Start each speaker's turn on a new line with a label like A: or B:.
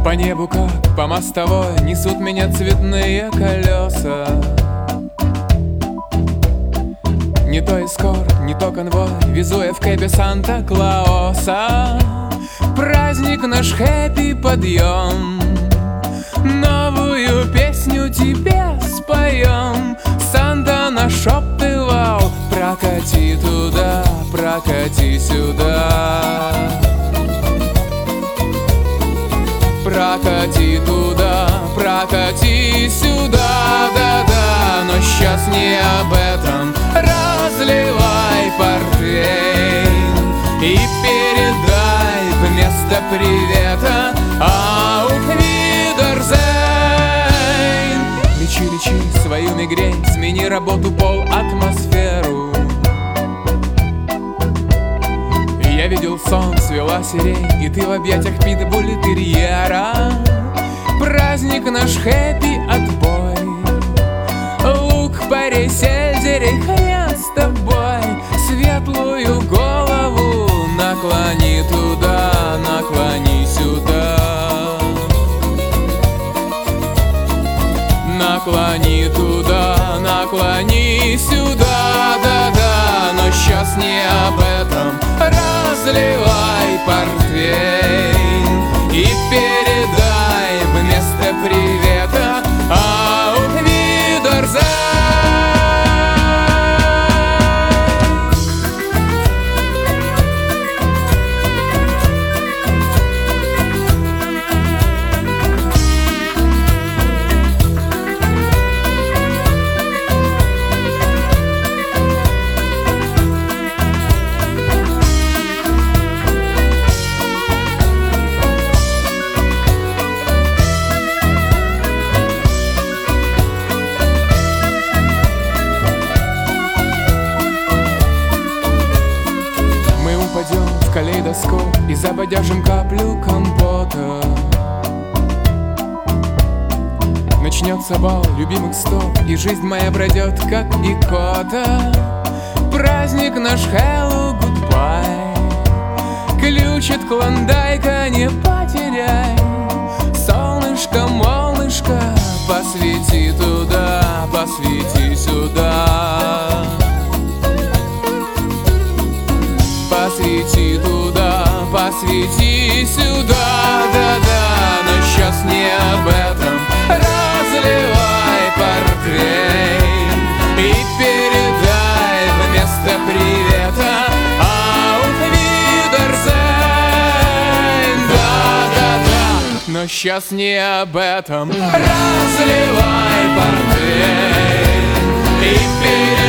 A: По небу, как по мостовой, несут меня цветные колеса. Не то эскорт, не то конвой, везу я в кэбе Санта-Клауса. Праздник наш, хэппи подъем, новую песню тебе споем. Санта нашептывал: прокати туда, прокати сюда. Прокати туда, прокати сюда, да-да. Но сейчас не об этом. Разливай портвейн и передай вместо привета Auf Wiedersehen. Лечи, лечи свою мигрень, смени работу, пол, атмосферу. Я видел сон, свела сирень, и ты в объятиях питбуль-терьера. Праздник наш, хэппи отбой. Лук, парей, сельдерей, хрен с тобой. Светлую голову наклони туда, наклони сюда. Наклони туда, наклони сюда, да-да. Но сейчас не об этом. Разливай портвейн и передай вместо привета Auf Wiedersehen. В калейдоскоп и забодяжим каплю компота. Начнется бал любимых стоп, и жизнь моя пройдет как икота. Праздник наш, hello, goodbye. Ключ от клондайка не потеряй. Солнышко, молнышко, посвети туда, посвети сюда. Посвети туда, посвети сюда, да-да. Но сейчас не об этом. Разливай портвейн и передай вместо привета Auf Wiedersehen. Да-да-да, но сейчас не об этом. Разливай портвейн и передай